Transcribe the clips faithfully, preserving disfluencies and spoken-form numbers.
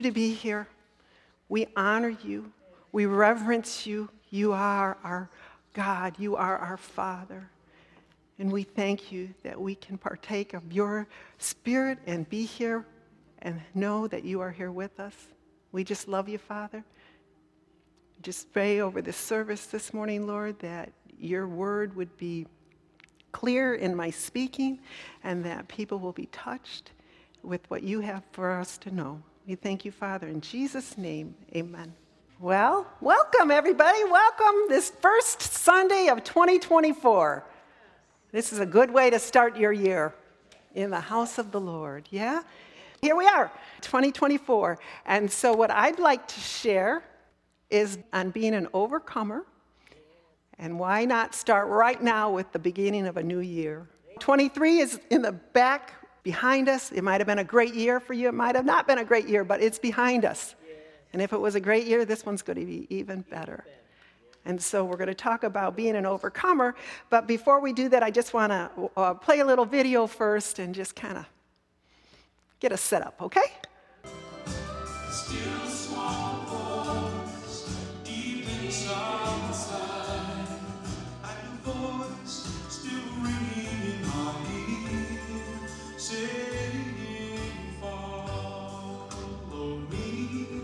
To be here. We honor you. We reverence you. You are our God. You are our Father. And we thank you that we can partake of your Spirit and be here and know that you are here with us. We just love you, Father. Just pray over this service this morning, Lord, that your word would be clear in my speaking and that people will be touched with what you have for us to know. We thank you, Father, in Jesus' name, amen. Well, welcome, everybody. Welcome this first Sunday of twenty twenty-four. This is a good way to start your year in the house of the Lord, yeah? Here we are, twenty twenty-four. And so what I'd like to share is on being an overcomer. And why not start right now with the beginning of a new year? twenty-three is in the back behind us. It might have been a great year for you. It might have not been a great year, but it's behind us. And if it was a great year, this one's going to be even better. And so we're going to talk about being an overcomer. But before we do that, I just want to uh, play a little video first and just kind of get us set up, okay? Still small voice, deep inside the side, and the voice still ringing in my ear, saying, follow me,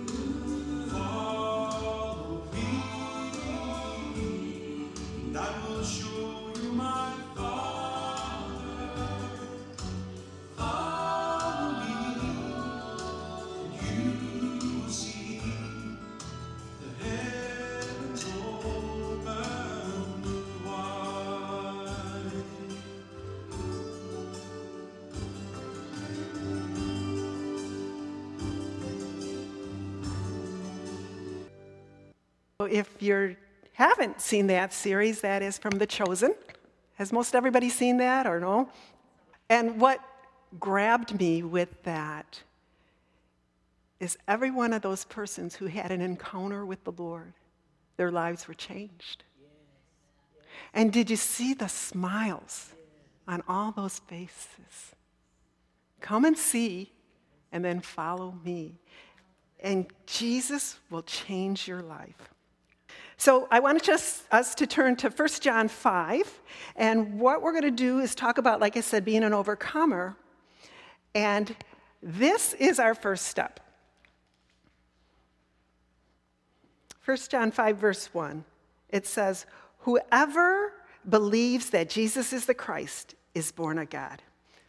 follow me, and I will show you my Father. Follow me, and you will see the heavens open wide. So if you haven't seen that series, that is from The Chosen. Has most everybody seen that or no? And what grabbed me with that is every one of those persons who had an encounter with the Lord, their lives were changed. And did you see the smiles on all those faces? Come and see, and then follow me. And Jesus will change your life. So I want just us to turn to First John five, and what we're going to do is talk about, like I said, being an overcomer, and this is our first step. First John five, verse one, it says, whoever believes that Jesus is the Christ is born of God.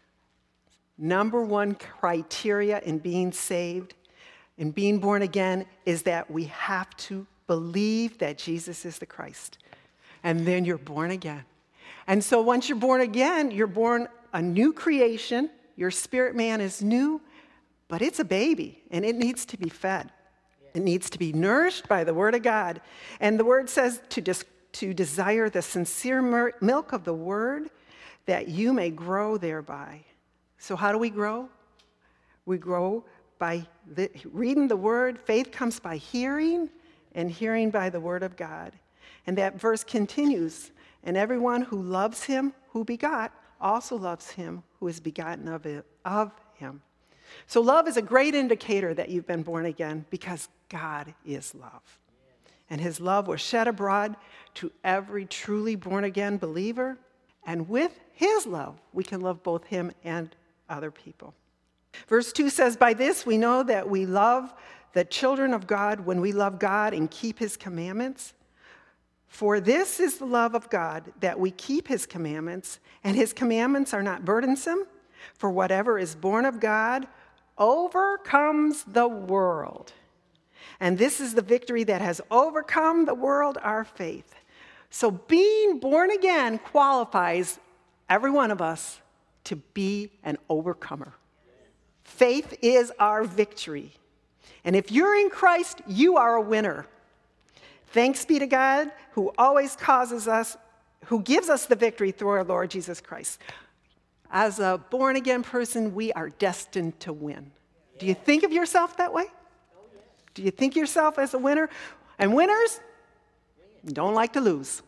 Number one criteria in being saved, in being born again, is that we have to believe that Jesus is the Christ. And then you're born again. And so once you're born again, you're born a new creation. Your spirit man is new, but it's a baby, and it needs to be fed. It needs to be nourished by the Word of God. And the Word says to, dis- to desire the sincere mer- milk of the Word, that you may grow thereby. So how do we grow? We grow by the, reading the Word. Faith comes by hearing, and hearing by the word of God. And that verse continues, and everyone who loves him who begot also loves him who is begotten of, it, of him. So love is a great indicator that you've been born again because God is love. And his love was shed abroad to every truly born again believer. And with his love, we can love both him and other people. Verse two says, by this we know that we love the children of God when we love God and keep his commandments. For this is the love of God, that we keep his commandments, and his commandments are not burdensome. For whatever is born of God overcomes the world. And this is the victory that has overcome the world, our faith. So being born again qualifies every one of us to be an overcomer. Faith is our victory. And if you're in Christ, you are a winner. Thanks be to God who always causes us, who gives us the victory through our Lord Jesus Christ. As a born-again person, we are destined to win. Do you think of yourself that way? Do you think yourself as a winner? And winners don't like to lose.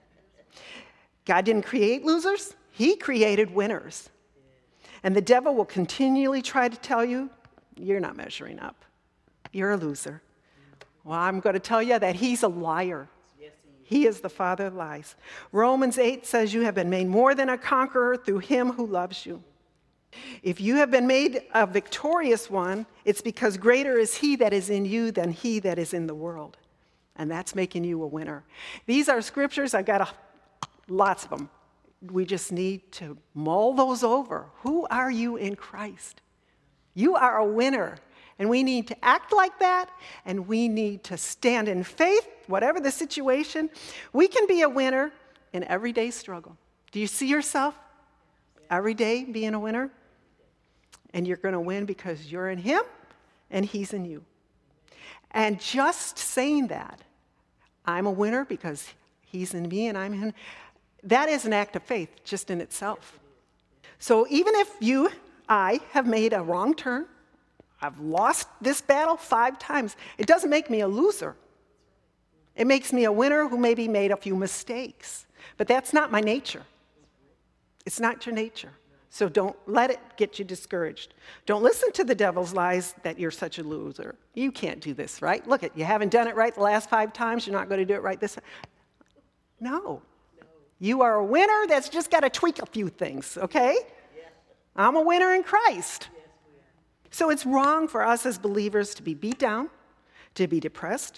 God didn't create losers. He created winners. And the devil will continually try to tell you, you're not measuring up. you're a loser. Well, I'm going to tell you that he's a liar. He is the father of lies. Romans eight says you have been made more than a conqueror through him who loves you. If you have been made a victorious one, it's because greater is he that is in you than he that is in the world. And that's making you a winner. These are scriptures. I've got a, lots of them. We just need to mull those over. Who are you in Christ? You are a winner. And we need to act like that, and we need to stand in faith, whatever the situation. We can be a winner in everyday struggle. Do you see yourself every day being a winner? And you're going to win because you're in him and he's in you. And just saying that, I'm a winner because he's in me and I'm in him, that is an act of faith just in itself. So even if you, I, have made a wrong turn, I've lost this battle five times, it doesn't make me a loser. It makes me a winner who maybe made a few mistakes. But that's not my nature. It's not your nature. So don't let it get you discouraged. Don't listen to the devil's lies that you're such a loser. You can't do this right. Look, at you haven't done it right the last five times. You're not going to do it right this time. No. You are a winner that's just got to tweak a few things, okay? I'm a winner in Christ. So it's wrong for us as believers to be beat down, to be depressed,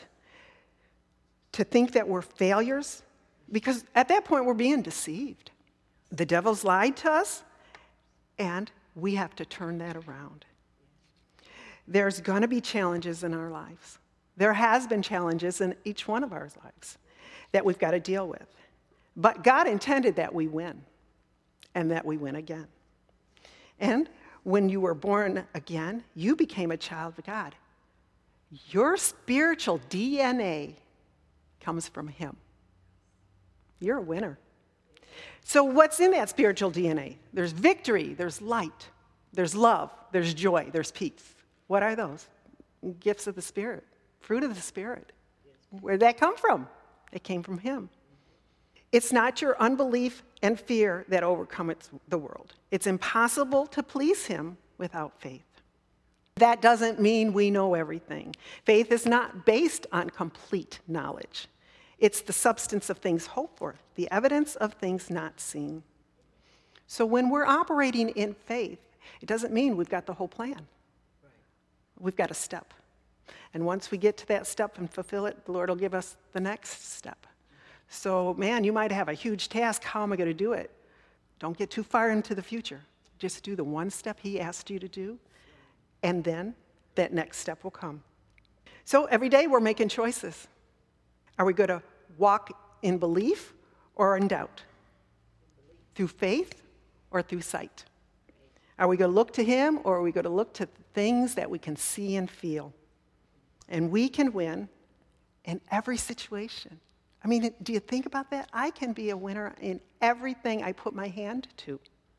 to think that we're failures, because at that point we're being deceived. The devil's lied to us, and we have to turn that around. There's going to be challenges in our lives. There has been challenges in each one of our lives that we've got to deal with. But God intended that we win, and that we win again. And when you were born again, you became a child of God. Your spiritual D N A comes from him. You're a winner. So what's in that spiritual D N A? There's victory, there's light, there's love, there's joy, there's peace. What are those? Gifts of the Spirit, fruit of the Spirit. Where'd that come from? It came from him. It's not your unbelief and fear that overcomes the world. It's impossible to please him without faith. That doesn't mean we know everything. Faith is not based on complete knowledge. It's the substance of things hoped for, the evidence of things not seen. So when we're operating in faith, it doesn't mean we've got the whole plan. We've got a step. And once we get to that step and fulfill it, the Lord will give us the next step. So, man, you might have a huge task. How am I going to do it? Don't get too far into the future. Just do the one step he asked you to do, and then that next step will come. So every day we're making choices. Are we going to walk in belief or in doubt? Through faith or through sight? Are we going to look to him, or are we going to look to things that we can see and feel? And we can win in every situation. I mean, do you think about that? I can be a winner in everything I put my hand to.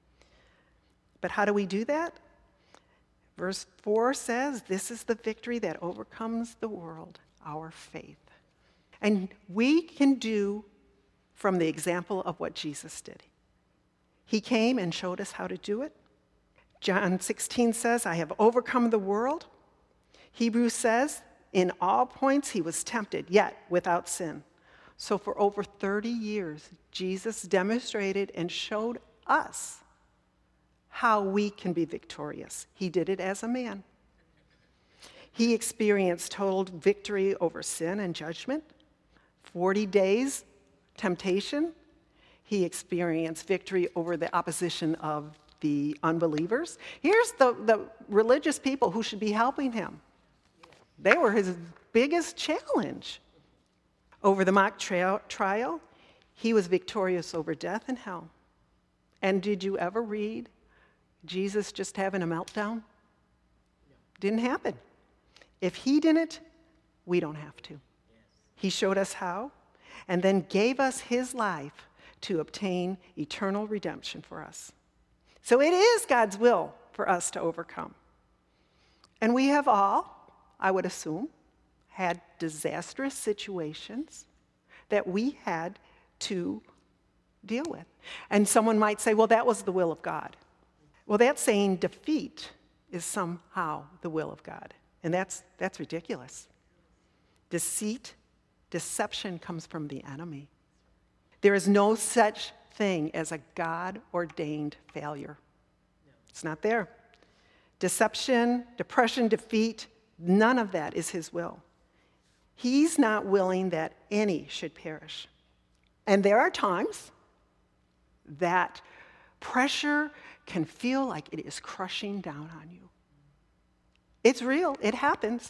But how do we do that? Verse four says, this is the victory that overcomes the world, our faith. And we can do from the example of what Jesus did. He came and showed us how to do it. John sixteen says, I have overcome the world. Hebrews says, in all points he was tempted, yet without sin. So for over thirty years, Jesus demonstrated and showed us how we can be victorious. He did it as a man. He experienced total victory over sin and judgment. forty days temptation. He experienced victory over the opposition of the unbelievers. Here's the, the religious people who should be helping him. They were his biggest challenge. Over the mock tra- trial, he was victorious over death and hell. And did you ever read Jesus just having a meltdown? Didn't happen. If he didn't, we don't have to. He showed us how, and then gave us his life to obtain eternal redemption for us. So it is God's will for us to overcome. And we have all, I would assume, had disastrous situations that we had to deal with. And someone might say, well, that was the will of God. Well, that's saying defeat is somehow the will of God. And that's, that's ridiculous. Deceit, deception comes from the enemy. There is no such thing as a God-ordained failure. It's not there. Deception, depression, defeat, none of that is his will. He's not willing that any should perish. And there are times that pressure can feel like it is crushing down on you. It's real. It happens.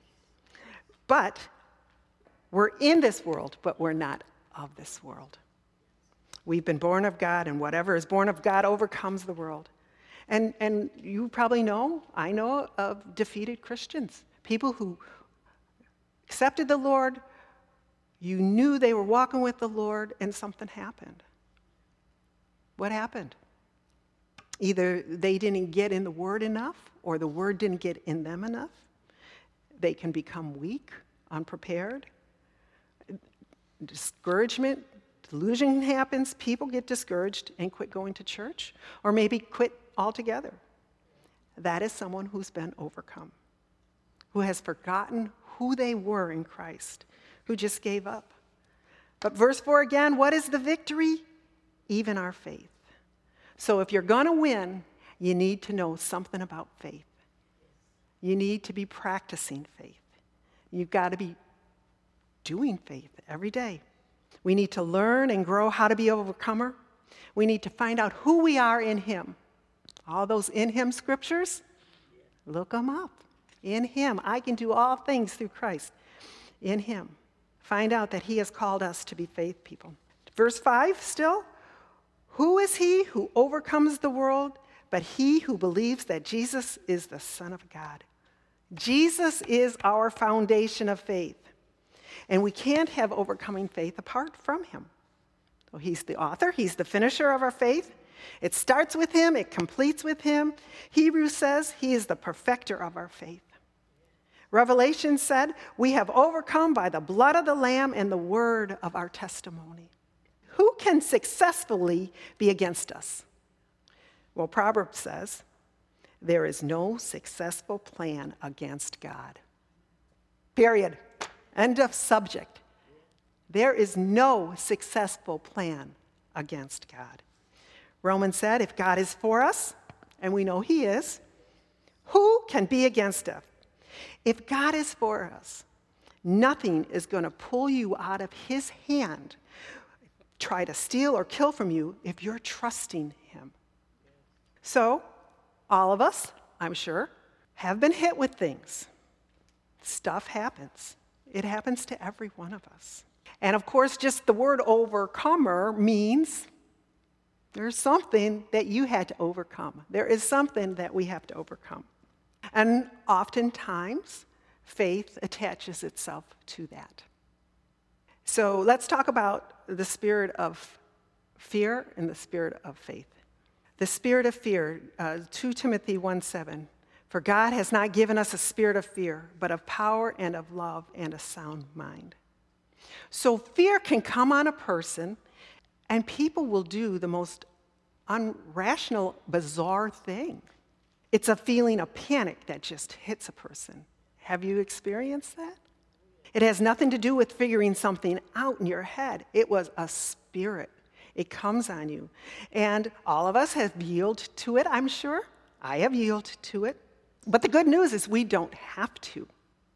But we're in this world, but we're not of this world. We've been born of God, and whatever is born of God overcomes the world. And, and you probably know, I know of defeated Christians, people who accepted the Lord, you knew they were walking with the Lord, and something happened. What happened? Either they didn't get in the Word enough, or the Word didn't get in them enough. They can become weak, unprepared. Discouragement, delusion happens. People get discouraged and quit going to church, or maybe quit altogether. That is someone who's been overcome, who has forgotten who they were in Christ, who just gave up. But verse four again, what is the victory? Even our faith. So if you're going to win, you need to know something about faith. You need to be practicing faith. You've got to be doing faith every day. We need to learn and grow how to be an overcomer. We need to find out who we are in Him. All those in Him scriptures, look them up. In Him, I can do all things through Christ. In Him. Find out that He has called us to be faith people. Verse five still. Who is he who overcomes the world but he who believes that Jesus is the Son of God? Jesus is our foundation of faith. And we can't have overcoming faith apart from Him. So He's the author. He's the finisher of our faith. It starts with Him. It completes with Him. Hebrews says He is the perfecter of our faith. Revelation said, we have overcome by the blood of the Lamb and the word of our testimony. Who can successfully be against us? Well, Proverbs says, there is no successful plan against God. Period. End of subject. There is no successful plan against God. Romans said, if God is for us, and we know He is, who can be against us? If God is for us, nothing is going to pull you out of His hand, try to steal or kill from you if you're trusting Him. So, all of us, I'm sure, have been hit with things. Stuff happens. It happens to every one of us. And of course, just the word overcomer means there's something that you had to overcome. There is something that we have to overcome. And oftentimes, faith attaches itself to that. So let's talk about the spirit of fear and the spirit of faith. The spirit of fear, uh, Second Timothy one seven, for God has not given us a spirit of fear, but of power and of love and a sound mind. So fear can come on a person, and people will do the most unrational, bizarre thing. It's a feeling of panic that just hits a person. Have you experienced that? It has nothing to do with figuring something out in your head. It was a spirit. It comes on you. And all of us have yielded to it, I'm sure. I have yielded to it. But the good news is we don't have to.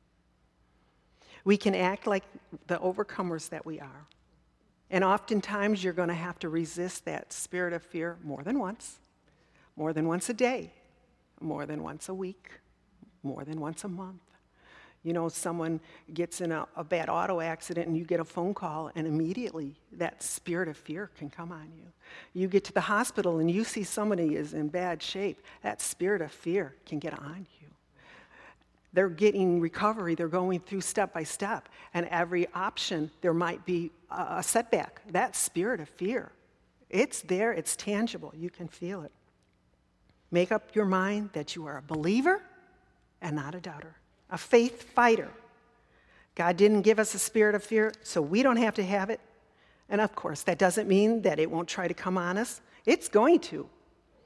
We can act like the overcomers that we are. And oftentimes you're going to have to resist that spirit of fear more than once, more than once a day, more than once a week, more than once a month. You know, someone gets in a, a bad auto accident and you get a phone call, and immediately that spirit of fear can come on you. You get to the hospital and you see somebody is in bad shape, that spirit of fear can get on you. They're getting recovery, they're going through step by step, and every option there might be a, a setback. That spirit of fear, it's there, it's tangible, you can feel it. Make up your mind that you are a believer and not a doubter. A faith fighter. God didn't give us a spirit of fear, so we don't have to have it. And of course, that doesn't mean that it won't try to come on us. It's going to.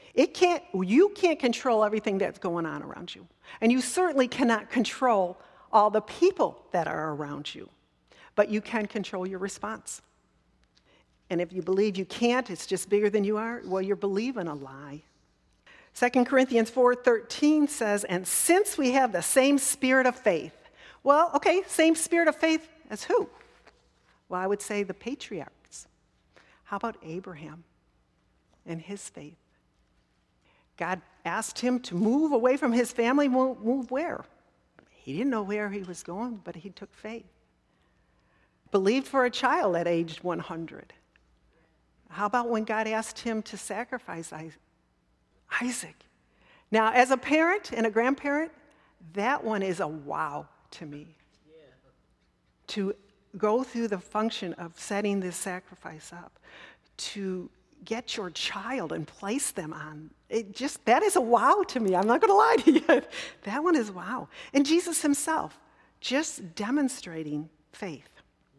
It can't, you can't control everything that's going on around you. And you certainly cannot control all the people that are around you. But you can control your response. And if you believe you can't, it's just bigger than you are, well, you're believing a lie. Second Corinthians four thirteen says, and since we have the same spirit of faith. Well, okay, same spirit of faith as who? Well, I would say the patriarchs. How about Abraham and his faith? God asked him to move away from his family. Move, move where? He didn't know where he was going, but he took faith. Believed for a child at age one hundred. How about when God asked him to sacrifice Isaac? Now, as a parent and a grandparent, that one is a wow to me. Yeah. To go through the function of setting this sacrifice up, to get your child and place them on, it just, that is a wow to me. I'm not going to lie to you. That one is wow. And Jesus himself, just demonstrating faith.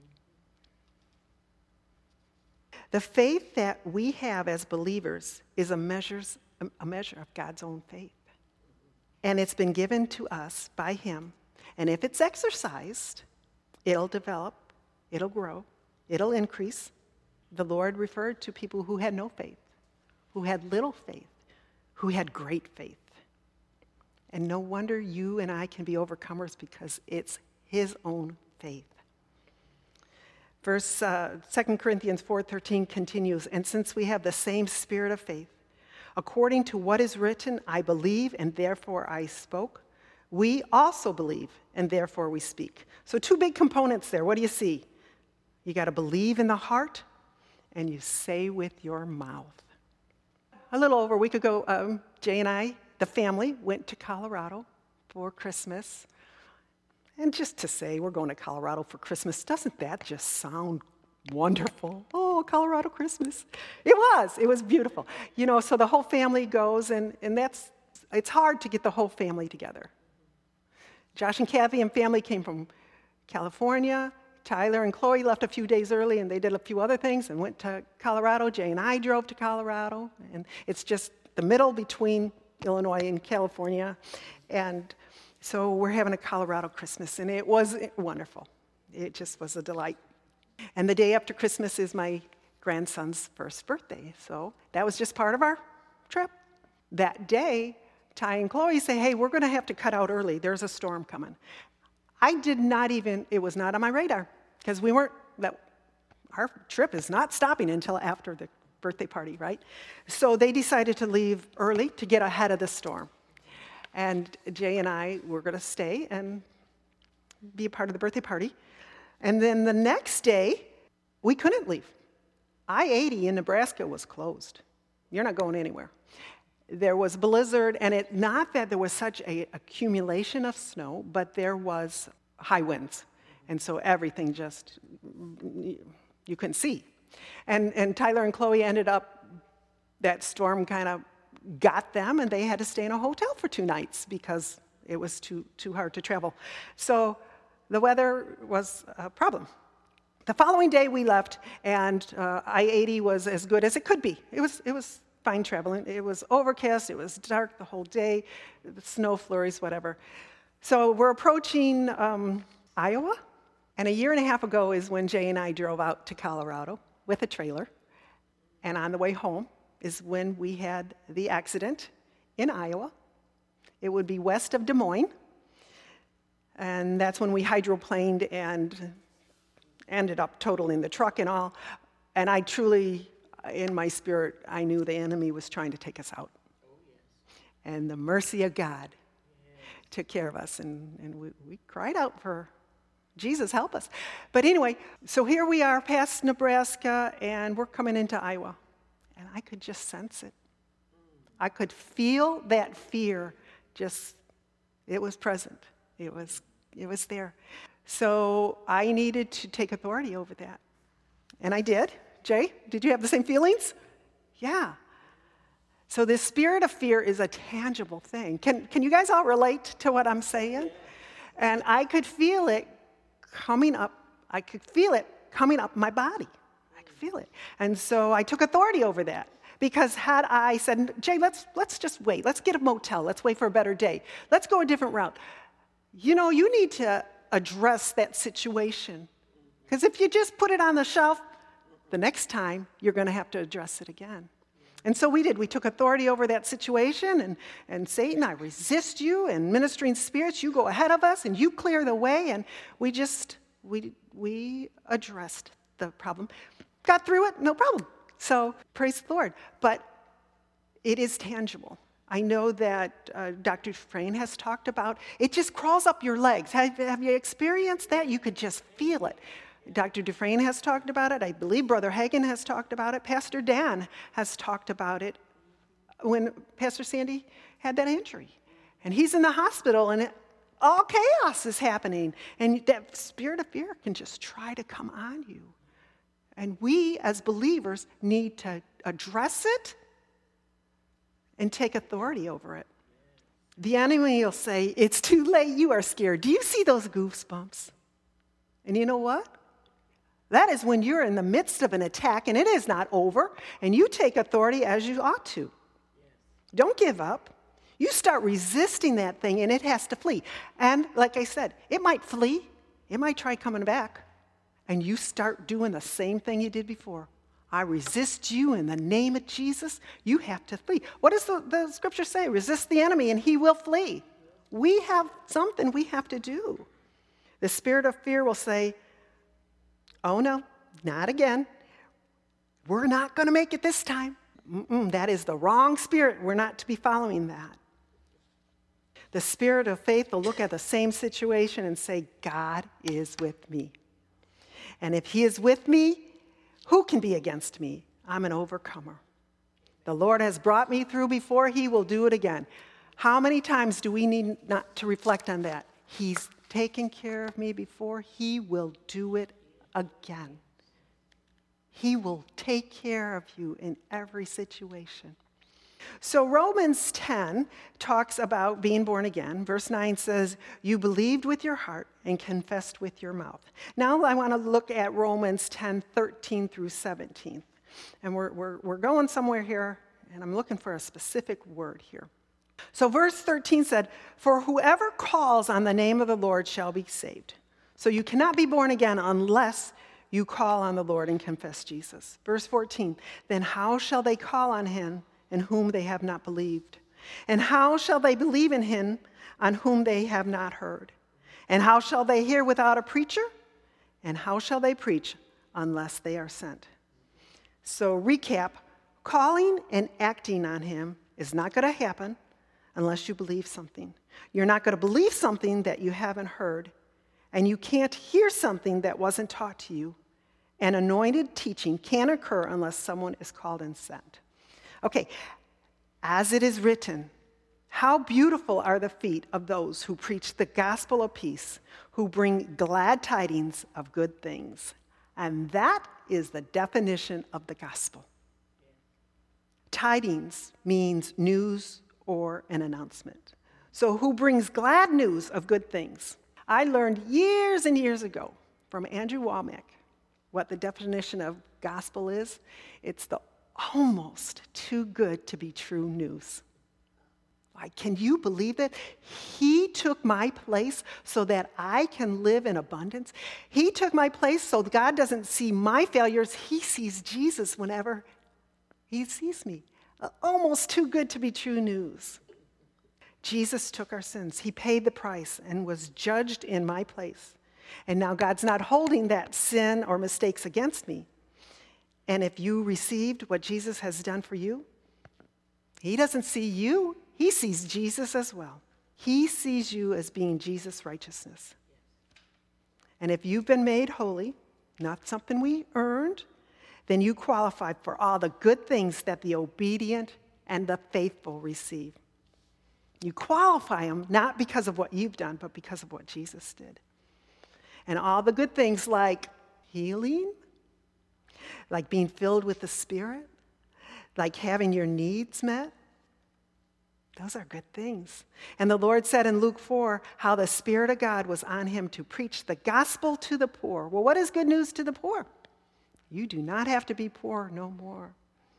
The faith that we have as believers is a, measures, a measure of God's own faith. And it's been given to us by him. And if it's exercised, it'll develop, it'll grow, it'll increase. The Lord referred to people who had no faith, who had little faith, who had great faith. And no wonder you and I can be overcomers because it's his own faith. Verse uh, Second Corinthians four thirteen continues, and since we have the same spirit of faith, according to what is written, I believe and therefore I spoke, we also believe and therefore we speak. So two big components there. What do you see? You got to believe in the heart and you say with your mouth. A little over a week ago, um, Jay and I, the family, went to Colorado for Christmas. And just to say, we're going to Colorado for Christmas, doesn't that just sound wonderful? Oh, Colorado Christmas. It was. It was beautiful. You know, so the whole family goes, and, and that's, it's hard to get the whole family together. Josh and Kathy and family came from California. Tyler and Chloe left a few days early, and they did a few other things and went to Colorado. Jay and I drove to Colorado, and it's just the middle between Illinois and California. And so we're having a Colorado Christmas, and it was wonderful. It just was a delight. And the day after Christmas is my grandson's first birthday, so that was just part of our trip. That day, Ty and Chloe say, hey, we're going to have to cut out early. There's a storm coming. I did not even, it was not on my radar, because we weren't, that our trip is not stopping until after the birthday party, right? So they decided to leave early to get ahead of the storm. And Jay and I were going to stay and be a part of the birthday party. And then the next day, we couldn't leave. I eighty in Nebraska was closed. You're not going anywhere. There was blizzard, and it not that there was such an accumulation of snow, but there was high winds. And so everything just, you couldn't see. And, and Tyler and Chloe ended up, that storm kind of got them, and they had to stay in a hotel for two nights because it was too, too hard to travel. So the weather was a problem. The following day we left, and uh, I eighty was as good as it could be. It was, it was fine traveling. It was overcast, it was dark the whole day, snow flurries, whatever. So we're approaching um, Iowa, and a year and a half ago is when Jay and I drove out to Colorado with a trailer, and on the way home is when we had the accident in Iowa. It would be west of Des Moines, and that's when we hydroplaned and ended up totaling the truck and all. And I truly, in my spirit, I knew the enemy was trying to take us out. Oh, yes. And the mercy of God yes. took care of us, and, and we, we cried out for Jesus, help us. But anyway, so here we are past Nebraska, and we're coming into Iowa. And I could just sense it. I could feel that fear just, it was present. It was, it was there. So I needed to take authority over that. And I did. Jay, did you have the same feelings? Yeah. So this spirit of fear is a tangible thing. Can, can you guys all relate to what I'm saying? And I could feel it coming up. I could feel it coming up my body. I could feel it. And so I took authority over that. Because had I said, Jay, let's, let's just wait. Let's get a motel. Let's wait for a better day. Let's go a different route. You know, you need to address that situation. Because if you just put it on the shelf, the next time you're going to have to address it again. And so we did. We took authority over that situation, and, and Satan, I resist you, and ministering spirits, you go ahead of us, and you clear the way, and we just, we, we addressed the problem. Got through it, no problem. So praise the Lord. But it is tangible. I know that uh, Doctor Dufresne has talked about, it just crawls up your legs. Have, have you experienced that? You could just feel it. Doctor Dufresne has talked about it. I believe Brother Hagin has talked about it. Pastor Dan has talked about it when Pastor Sandy had that injury. And he's in the hospital, and it, all chaos is happening. And that spirit of fear can just try to come on you. And we, as believers, need to address it and take authority over it. The enemy will say, it's too late, you are scared. Do you see those goosebumps? And you know what? That is when you're in the midst of an attack and it is not over, and you take authority as you ought to. Don't give up. You start resisting that thing and it has to flee. And like I said, it might flee, it might try coming back, and you start doing the same thing you did before. I resist you in the name of Jesus. You have to flee. What does the, the scripture say? Resist the enemy and he will flee. We have something we have to do. The spirit of fear will say, oh no, not again. We're not going to make it this time. Mm-mm, that is the wrong spirit. We're not to be following that. The spirit of faith will look at the same situation and say, God is with me. And if he is with me, who can be against me? I'm an overcomer. The Lord has brought me through before. He will do it again. How many times do we need not to reflect on that? He's taken care of me before. He will do it again. He will take care of you in every situation. So Romans ten talks about being born again. Verse nine says, you believed with your heart and confessed with your mouth. Now I want to look at Romans ten, thirteen through seventeen. And we're, we're, we're going somewhere here, and I'm looking for a specific word here. So verse thirteen said, for whoever calls on the name of the Lord shall be saved. So you cannot be born again unless you call on the Lord and confess Jesus. Verse fourteen, then how shall they call on him in whom they have not believed? And how shall they believe in him on whom they have not heard? And how shall they hear without a preacher? And how shall they preach unless they are sent? So recap, calling and acting on him is not going to happen unless you believe something. You're not going to believe something that you haven't heard, and you can't hear something that wasn't taught to you. And anointed teaching can't occur unless someone is called and sent. Okay, as it is written, how beautiful are the feet of those who preach the gospel of peace, who bring glad tidings of good things. And that is the definition of the gospel. Tidings means news or an announcement. So who brings glad news of good things? I learned years and years ago from Andrew Womack what the definition of gospel is. It's the almost too good to be true news. Like, can you believe that? He took my place so that I can live in abundance. He took my place so God doesn't see my failures. He sees Jesus whenever he sees me. Almost too good to be true news. Jesus took our sins. He paid the price and was judged in my place. And now God's not holding that sin or mistakes against me. And if you received what Jesus has done for you, he doesn't see you. He sees Jesus as well. He sees you as being Jesus' righteousness. And if you've been made holy, not something we earned, then you qualify for all the good things that the obedient and the faithful receive. You qualify them not because of what you've done, but because of what Jesus did. And all the good things like healing, like being filled with the Spirit, like having your needs met, those are good things. And the Lord said in Luke four how the Spirit of God was on him to preach the gospel to the poor. Well, what is good news to the poor? You do not have to be poor no more.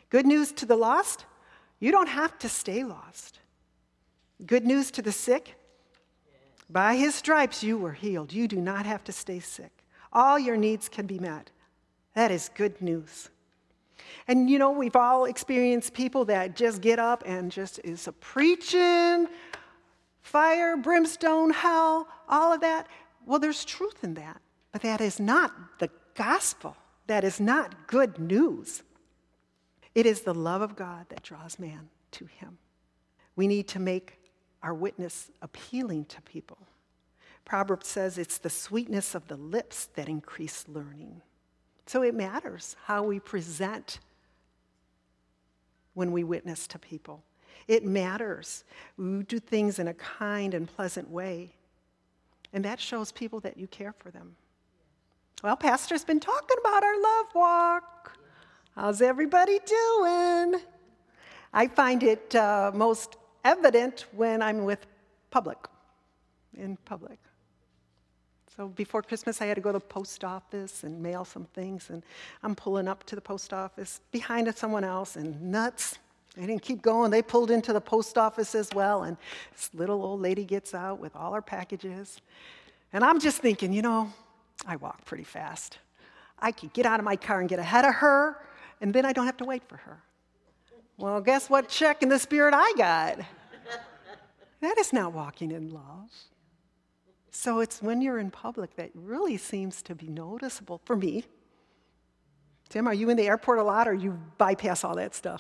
Good news to the lost, you don't have to stay lost. Good news to the sick, by his stripes you were healed. You do not have to stay sick. All your needs can be met. That is good news. And you know, we've all experienced people that just get up and just is a preaching, fire, brimstone, hell, all of that. Well, there's truth in that, but that is not the gospel. That is not good news. It is the love of God that draws man to him. We need to make our witness appealing to people. Proverbs says it's the sweetness of the lips that increase learning. So it matters how we present when we witness to people. It matters. We do things in a kind and pleasant way. And that shows people that you care for them. Well, Pastor's been talking about our love walk. How's everybody doing? I find it uh, most evident when I'm with public, in public. So before Christmas, I had to go to the post office and mail some things, and I'm pulling up to the post office behind someone else, and nuts. They didn't keep going. They pulled into the post office as well, and this little old lady gets out with all her packages. And I'm just thinking, you know, I walk pretty fast. I could get out of my car and get ahead of her, and then I don't have to wait for her. Well, guess what check in the spirit I got? That is not walking in love. So it's when you're in public that really seems to be noticeable for me. Tim, are you in the airport a lot, or you bypass all that stuff?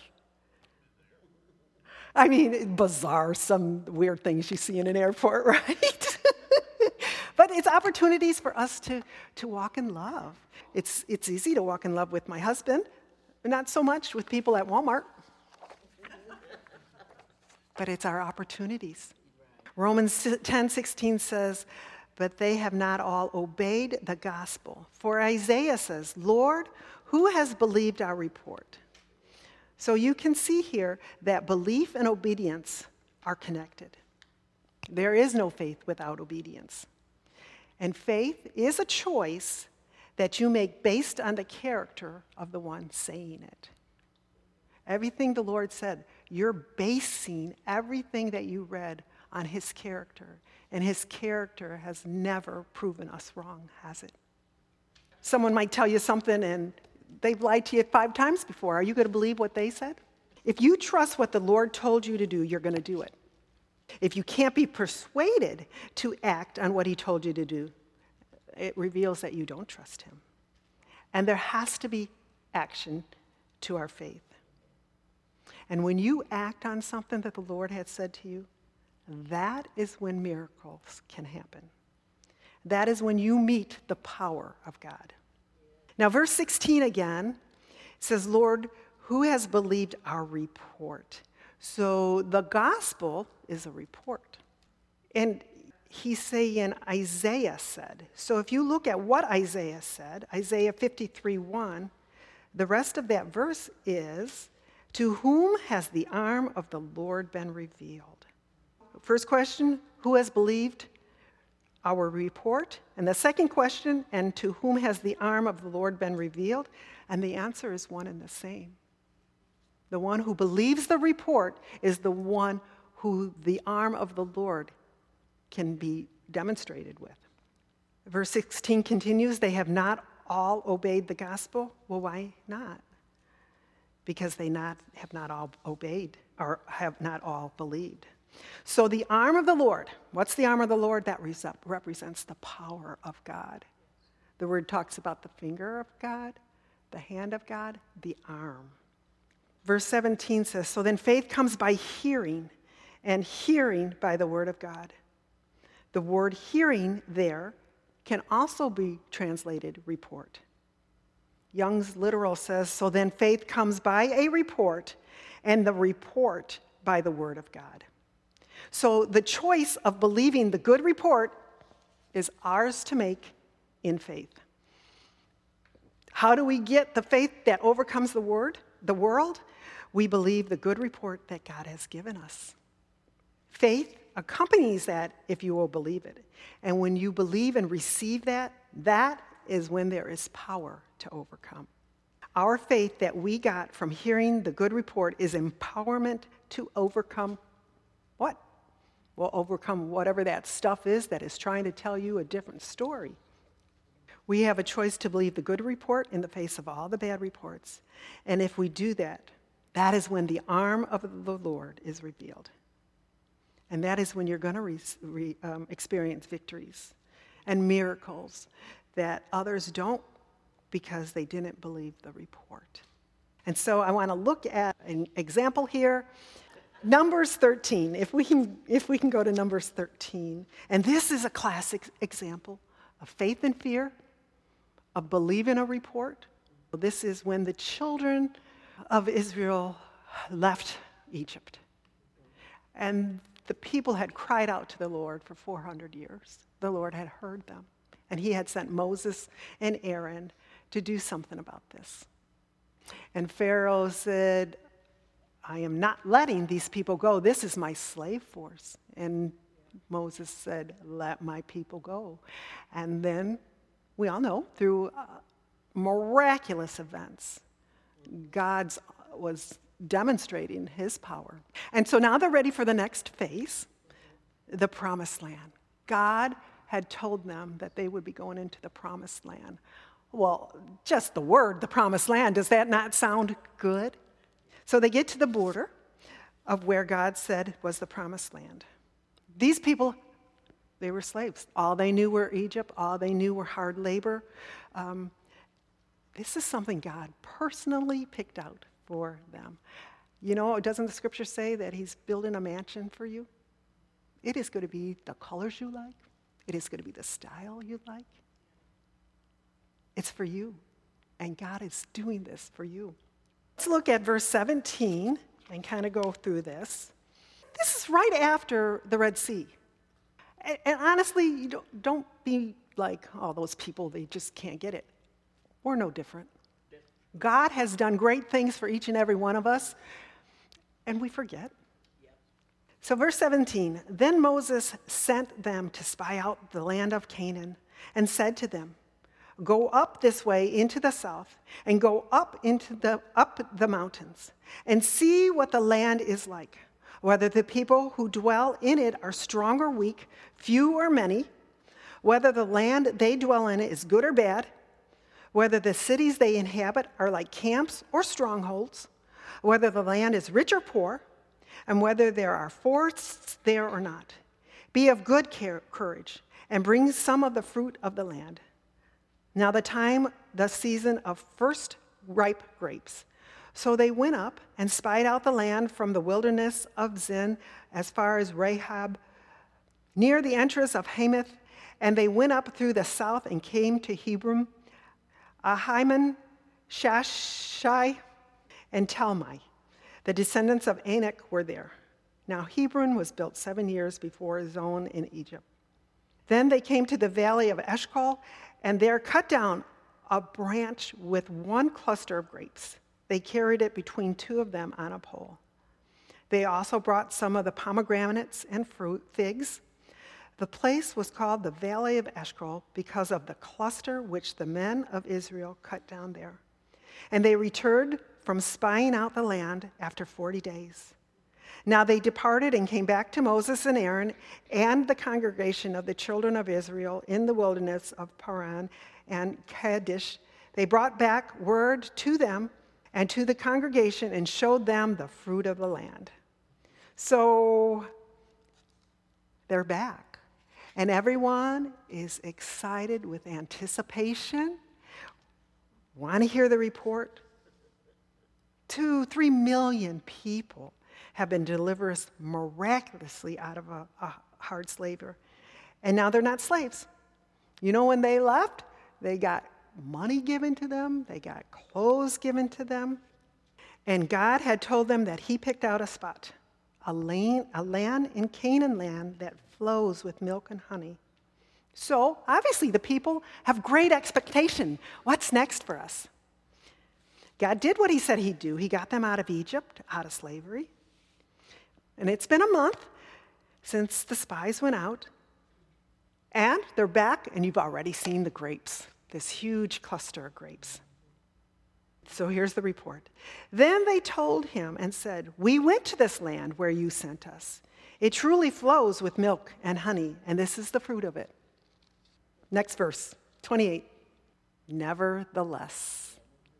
I mean, bizarre, some weird things you see in an airport, right? But it's opportunities for us to, to walk in love. It's, it's easy to walk in love with my husband, but not so much with people at Walmart. But it's our opportunities. Romans ten sixteen says, but they have not all obeyed the gospel. For Isaiah says, Lord, who has believed our report? So you can see here that belief and obedience are connected. There is no faith without obedience. And faith is a choice that you make based on the character of the one saying it. Everything the Lord said, you're basing everything that you read on his character. And his character has never proven us wrong, has it? Someone might tell you something and they've lied to you five times before. Are you going to believe what they said? If you trust what the Lord told you to do, you're going to do it. If you can't be persuaded to act on what he told you to do, it reveals that you don't trust him. And there has to be action to our faith. And when you act on something that the Lord had said to you, that is when miracles can happen. That is when you meet the power of God. Now, verse sixteen again says, Lord, who has believed our report? So the gospel is a report. And he's saying Isaiah said. So if you look at what Isaiah said, Isaiah fifty-three one, the rest of that verse is, to whom has the arm of the Lord been revealed? First question, who has believed our report? And the second question, and to whom has the arm of the Lord been revealed? And the answer is one and the same. The one who believes the report is the one who the arm of the Lord can be demonstrated with. Verse sixteen continues, they have not all obeyed the gospel. Well, why not? Because they not, have not all obeyed, or have not all believed. So the arm of the Lord, what's the arm of the Lord? That represents the power of God. The word talks about the finger of God, the hand of God, the arm. Verse seventeen says, so then faith comes by hearing, and hearing by the word of God. The word hearing there can also be translated report. Young's literal says, so then faith comes by a report, and the report by the word of God. So the choice of believing the good report is ours to make in faith. How do we get the faith that overcomes the word, the world? We believe the good report that God has given us. Faith accompanies that if you will believe it. And when you believe and receive that, that is when there is power to overcome. Our faith that we got from hearing the good report is empowerment to overcome what? Well, overcome whatever that stuff is that is trying to tell you a different story. We have a choice to believe the good report in the face of all the bad reports. And if we do that, that is when the arm of the Lord is revealed. And that is when you're going to re- re- um, experience victories and miracles that others don't because they didn't believe the report. And so I want to look at an example here. Numbers thirteen, if we can, if we can go to Numbers thirteen. And this is a classic example of faith and fear, of believing a report. This is when the children of Israel left Egypt. And the people had cried out to the Lord for four hundred years. The Lord had heard them. And he had sent Moses and Aaron to do something about this. And Pharaoh said, I am not letting these people go. This is my slave force. And Moses said, let my people go. And then, we all know, through uh, miraculous events, God was demonstrating his power. And so now they're ready for the next phase, the promised land. God had told them that they would be going into the promised land. Well, just the word, the promised land, does that not sound good? So they get to the border of where God said was the promised land. These people, they were slaves. All they knew were Egypt. All they knew were hard labor. Um, this is something God personally picked out for them. You know, doesn't the scripture say that he's building a mansion for you? It is going to be the colors you like. It is going to be the style you like. It's for you. And God is doing this for you. Let's look at verse seventeen and kind of go through this. This is right after the Red Sea. And, and honestly, you don't, don't be like, oh, those people, they just can't get it. We're no different. God has done great things for each and every one of us, and we forget. So verse seventeen, then Moses sent them to spy out the land of Canaan and said to them, go up this way into the south and go up into the up the mountains and see what the land is like, whether the people who dwell in it are strong or weak, few or many, whether the land they dwell in is good or bad, whether the cities they inhabit are like camps or strongholds, whether the land is rich or poor, and whether there are forests there or not. Be of good care, courage and bring some of the fruit of the land. Now the time, the season of first ripe grapes. So they went up and spied out the land from the wilderness of Zin as far as Rahab, near the entrance of Hamath, and they went up through the south and came to Hebron, Ahiman, Shashai, and Talmai. The descendants of Anak were there. Now Hebron was built seven years before Zon in Egypt. Then they came to the valley of Eshcol, and there cut down a branch with one cluster of grapes. They carried it between two of them on a pole. They also brought some of the pomegranates and fruit figs. The place was called the Valley of Eshcol because of the cluster which the men of Israel cut down there. And they returned from spying out the land after forty days. Now they departed and came back to Moses and Aaron and the congregation of the children of Israel in the wilderness of Paran and Kadesh. They brought back word to them and to the congregation and showed them the fruit of the land. So they're back. And everyone is excited with anticipation. Want to hear the report? Two, three million people have been delivered miraculously out of a, a hard slavery. And now they're not slaves. You know, when they left, they got money given to them, they got clothes given to them, and God had told them that he picked out a spot, a, lane, a land in Canaan land that flows with milk and honey. So, obviously, the people have great expectation. What's next for us? God did what he said he'd do. He got them out of Egypt, out of slavery. And it's been a month since the spies went out. And they're back, and you've already seen the grapes, this huge cluster of grapes. So here's the report. Then they told him and said, "We went to this land where you sent us. It truly flows with milk and honey, and this is the fruit of it." Next verse, twenty-eight. Nevertheless.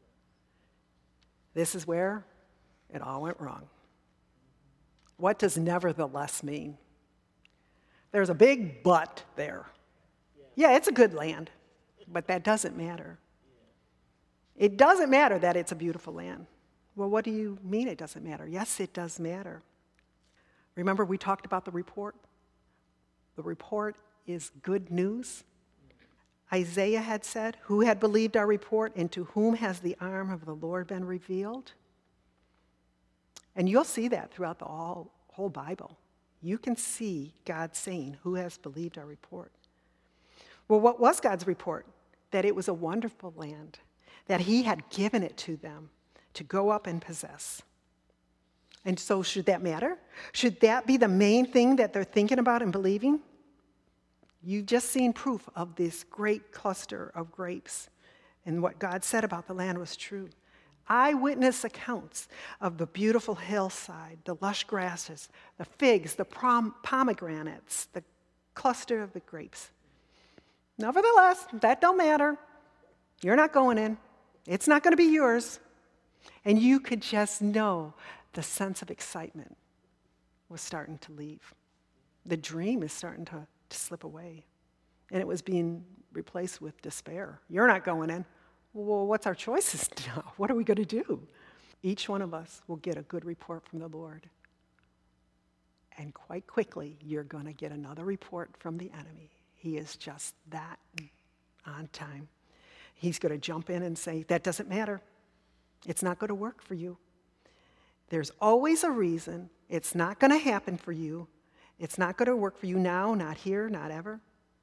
This is where it all went wrong. What does nevertheless mean? There's a big but there. Yeah, it's a good land, but that doesn't matter. It doesn't matter that it's a beautiful land. Well, what do you mean it doesn't matter? Yes, it does matter. Remember we talked about the report? The report is good news. Isaiah had said, "Who had believed our report, and to whom has the arm of the Lord been revealed?" And you'll see that throughout the whole, whole Bible. You can see God saying, "Who has believed our report?" Well, what was God's report? That it was a wonderful land, that he had given it to them to go up and possess. And so should that matter? Should that be the main thing that they're thinking about and believing? You've just seen proof of this great cluster of grapes, and what God said about the land was true. Eyewitness accounts of the beautiful hillside, the lush grasses, the figs, the prom- pomegranates, the cluster of the grapes. Nevertheless, that don't matter. You're not going in. It's not going to be yours. And you could just know the sense of excitement was starting to leave. The dream is starting to, to slip away. And it was being replaced with despair. You're not going in. Well, what's our choices now? What are we going to do? Each one of us will get a good report from the Lord. And quite quickly, you're going to get another report from the enemy. He is just that on time. He's going to jump in and say, "That doesn't matter. It's not going to work for you. There's always a reason. It's not going to happen for you. It's not going to work for you now, not here, not ever."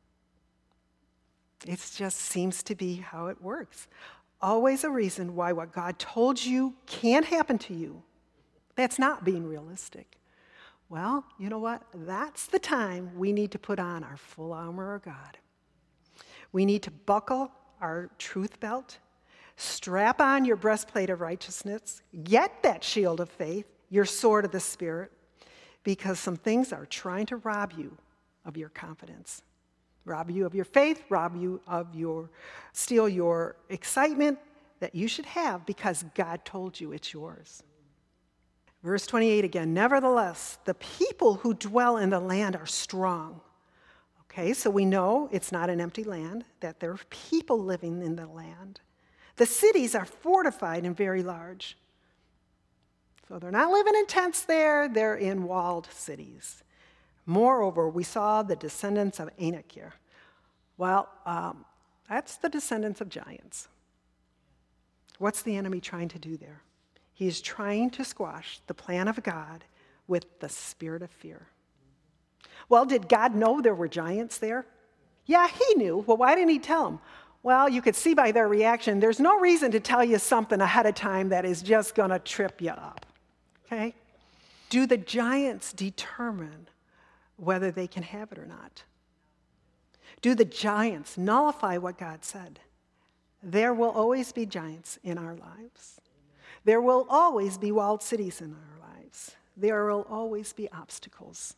It just seems to be how it works. Always a reason why what God told you can't happen to you. That's not being realistic. Well, you know what? That's the time we need to put on our full armor of God. We need to buckle our truth belt, strap on your breastplate of righteousness, get that shield of faith, your sword of the Spirit, because some things are trying to rob you of your confidence, rob you of your faith, rob you of your, steal your excitement that you should have because God told you it's yours. Verse twenty-eight again, "Nevertheless, the people who dwell in the land are strong." Okay, so we know it's not an empty land, that there are people living in the land. The cities are fortified and very large. So they're not living in tents there, they're in walled cities. Moreover, we saw the descendants of Anak here. Well, um, that's the descendants of giants. What's the enemy trying to do there? He is trying to squash the plan of God with the spirit of fear. Well, did God know there were giants there? Yeah, he knew. Well, why didn't he tell them? Well, you could see by their reaction, there's no reason to tell you something ahead of time that is just going to trip you up. Okay? Do the giants determine whether they can have it or not? Do the giants nullify what God said? There will always be giants in our lives. There will always be walled cities in our lives. There will always be obstacles.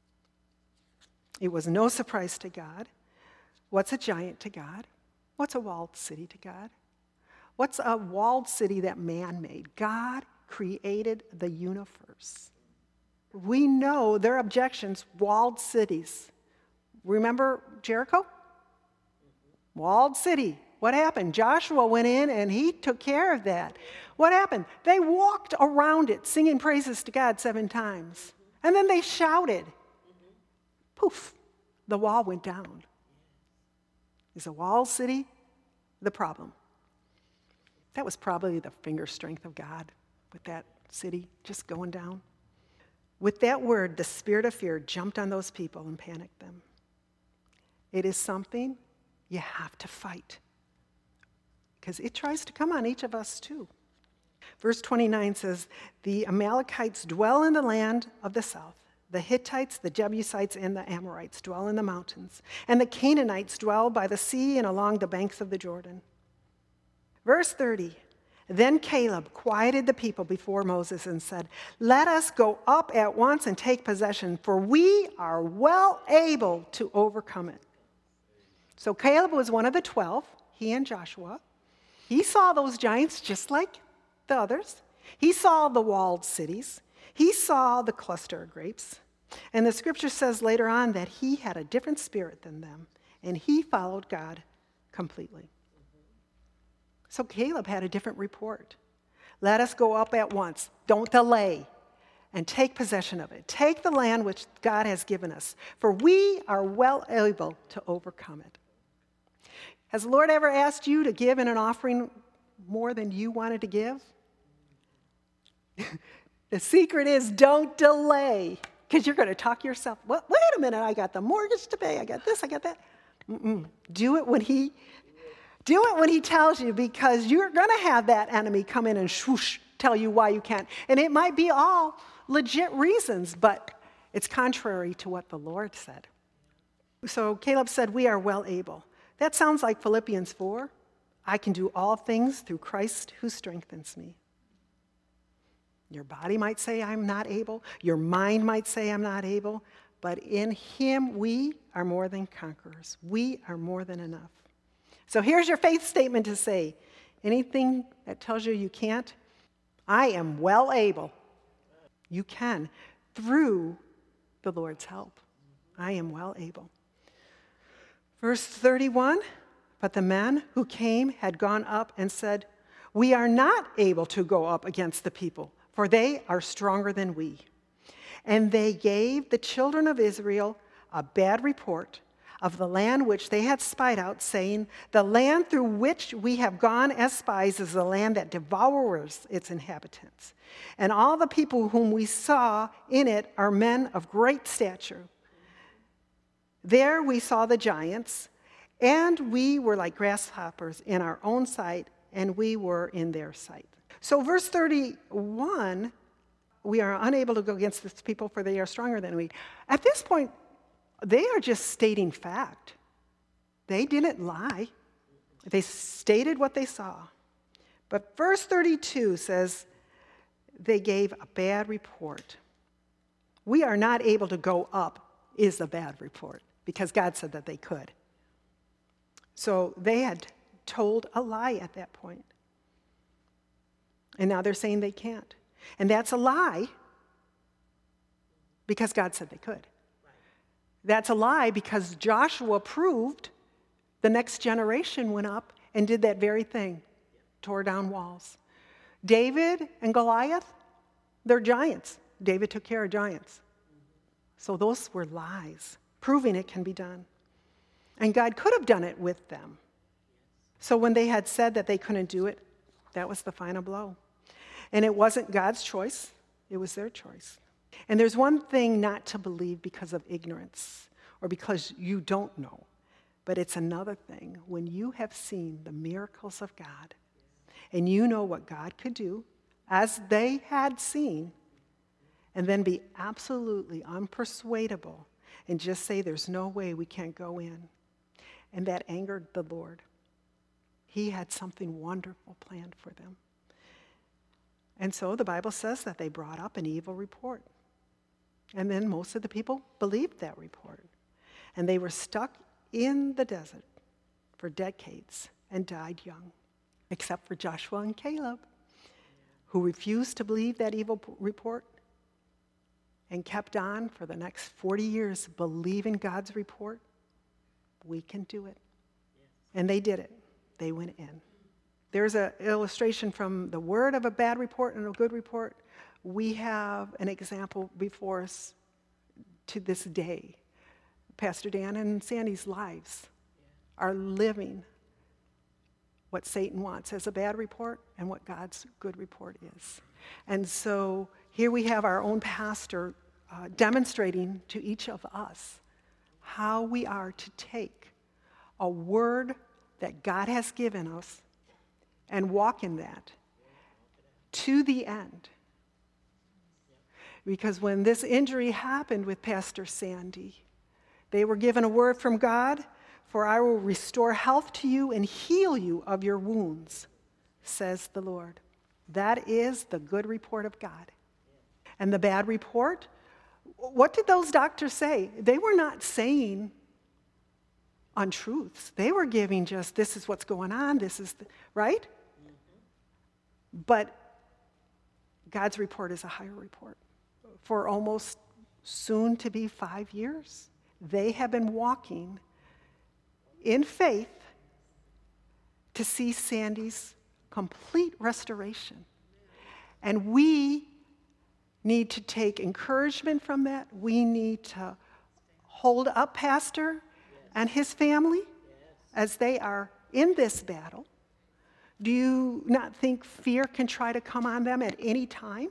It was no surprise to God. What's a giant to God? What's a walled city to God? What's a walled city that man made? God created the universe. We know their objections, walled cities. Remember Jericho? Walled city. What happened? Joshua went in and he took care of that. What happened? They walked around it singing praises to God seven times. And then they shouted. Poof, the wall went down. Is a walled city the problem? That was probably the finger strength of God with that city just going down. With that word, the spirit of fear jumped on those people and panicked them. It is something you have to fight because it tries to come on each of us too. Verse twenty-nine says, "The Amalekites dwell in the land of the south. The Hittites, the Jebusites, and the Amorites dwell in the mountains. And the Canaanites dwell by the sea and along the banks of the Jordan." Verse thirty, Then Caleb quieted the people before Moses and said, "Let us go up at once and take possession, for we are well able to overcome it." So Caleb was one of the twelve, he and Joshua. He saw those giants just like the others. He saw the walled cities. He saw the cluster of grapes. And the scripture says later on that he had a different spirit than them, and he followed God completely. So Caleb had a different report. Let us go up at once. Don't delay. And take possession of it. Take the land which God has given us, for we are well able to overcome it. Has the Lord ever asked you to give in an offering more than you wanted to give? The secret is don't delay, because you're going to talk yourself, well, wait a minute, I got the mortgage to pay, I got this, I got that. Mm-mm. Do it when he Do it when he tells you, because you're going to have that enemy come in and swoosh, tell you why you can't. And it might be all legit reasons, but it's contrary to what the Lord said. So Caleb said, we are well able. That sounds like Philippians four. I can do all things through Christ who strengthens me. Your body might say I'm not able. Your mind might say I'm not able. But in him we are more than conquerors. We are more than enough. So here's your faith statement to say, anything that tells you you can't, I am well able. You can through the Lord's help. I am well able. Verse thirty-one, but the men who came had gone up and said, we are not able to go up against the people, for they are stronger than we. And they gave the children of Israel a bad report of the land which they had spied out, saying, the land through which we have gone as spies is the land that devours its inhabitants. And all the people whom we saw in it are men of great stature. There we saw the giants, and we were like grasshoppers in our own sight, and we were in their sight. So verse thirty-one, we are unable to go against this people, for they are stronger than we. At this point, they are just stating fact. They didn't lie. They stated what they saw. But verse thirty-two says they gave a bad report. We are not able to go up is a bad report, because God said that they could. So they had told a lie at that point. And now they're saying they can't. And that's a lie because God said they could. That's a lie because Joshua proved the next generation went up and did that very thing, tore down walls. David and Goliath, they're giants. David took care of giants. So those were lies, proving it can be done. And God could have done it with them. So when they had said that they couldn't do it, that was the final blow. And it wasn't God's choice, it was their choice. And there's one thing not to believe because of ignorance or because you don't know, but it's another thing when you have seen the miracles of God and you know what God could do as they had seen, and then be absolutely unpersuadable and just say there's no way we can't go in. And that angered the Lord. He had something wonderful planned for them. And so the Bible says that they brought up an evil report. And then most of the people believed that report. And they were stuck in the desert for decades and died young, except for Joshua and Caleb, who refused to believe that evil report and kept on for the next forty years believing God's report. We can do it. And they did it. They went in. There's an illustration from the word of a bad report and a good report. We have an example before us to this day. Pastor Dan and Sandy's lives are living what Satan wants as a bad report and what God's good report is. And so here we have our own pastor uh, demonstrating to each of us how we are to take a word that God has given us and walk in that to the end. Because when this injury happened with Pastor Sandy, they were given a word from God, for I will restore health to you and heal you of your wounds, says the Lord. That is the good report of God. And the bad report, what did those doctors say? They were not saying untruths. They were giving just, this is what's going on, this is, the, right? Mm-hmm. But God's report is a higher report. For almost soon to be five years, they have been walking in faith to see Sandy's complete restoration. And we need to take encouragement from that. We need to hold up Pastor and his family as they are in this battle. Do you not think fear can try to come on them at any time?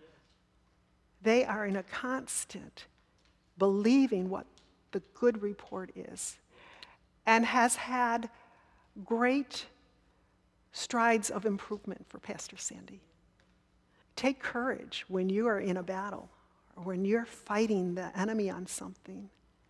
They are in a constant believing what the good report is, and has had great strides of improvement for Pastor Sandy. Take courage when you are in a battle or when you're fighting the enemy on something.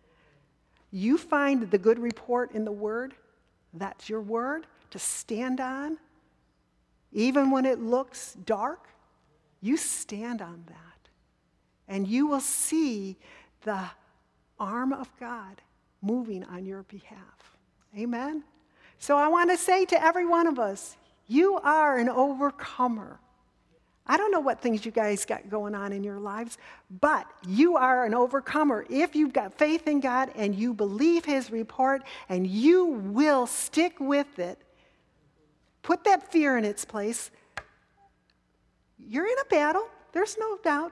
You find the good report in the Word. That's your word to stand on. Even when it looks dark, you stand on that. And you will see the arm of God moving on your behalf. Amen? So I want to say to every one of us, you are an overcomer. I don't know what things you guys got going on in your lives, but you are an overcomer if you've got faith in God and you believe his report and you will stick with it. Put that fear in its place. You're in a battle. There's no doubt.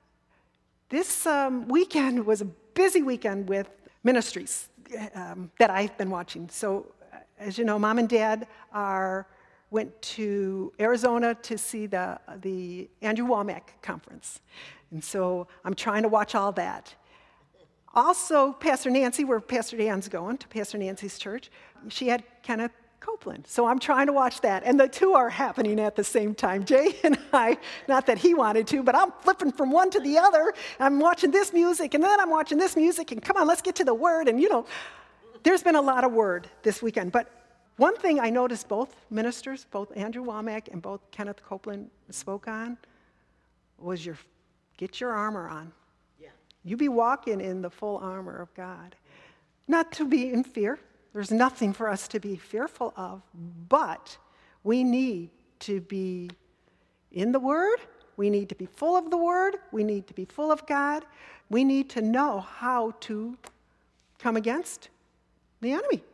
This um, weekend was a busy weekend with ministries um, that I've been watching. So, as you know, Mom and Dad are went to Arizona to see the, the Andrew Wommack conference. And so I'm trying to watch all that. Also, Pastor Nancy, where Pastor Dan's going, to Pastor Nancy's church, she had Kenneth Copeland. So I'm trying to watch that. And the two are happening at the same time. Jay and I, not that he wanted to, but I'm flipping from one to the other. I'm watching this music, and then I'm watching this music, and come on, let's get to the word. And, you know, there's been a lot of word this weekend. But one thing I noticed both ministers, both Andrew Wommack and both Kenneth Copeland spoke on was your get your armor on. Yeah. You be walking in the full armor of God. Not to be in fear. There's nothing for us to be fearful of, but we need to be in the Word. We need to be full of the Word. We need to be full of God. We need to know how to come against the enemy.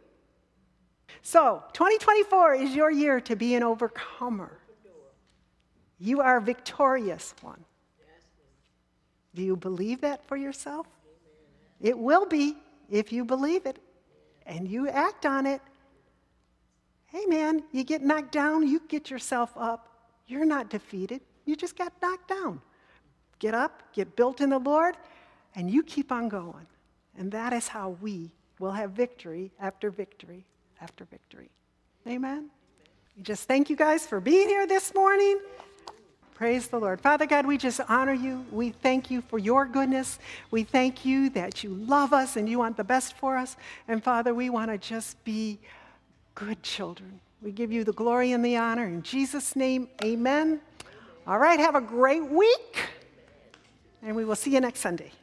So, twenty twenty-four is your year to be an overcomer. You are a victorious one. Do you believe that for yourself? It will be if you believe it and you act on it. Hey man, you get knocked down, you get yourself up. You're not defeated. You just got knocked down. Get up, get built in the Lord, and you keep on going. And that is how we will have victory after victory after victory. Amen? Just thank you guys for being here this morning. Praise the Lord. Father God, we just honor you. We thank you for your goodness. We thank you that you love us and you want the best for us. And Father, we want to just be good children. We give you the glory and the honor. In Jesus' name, amen. All right, have a great week. And we will see you next Sunday.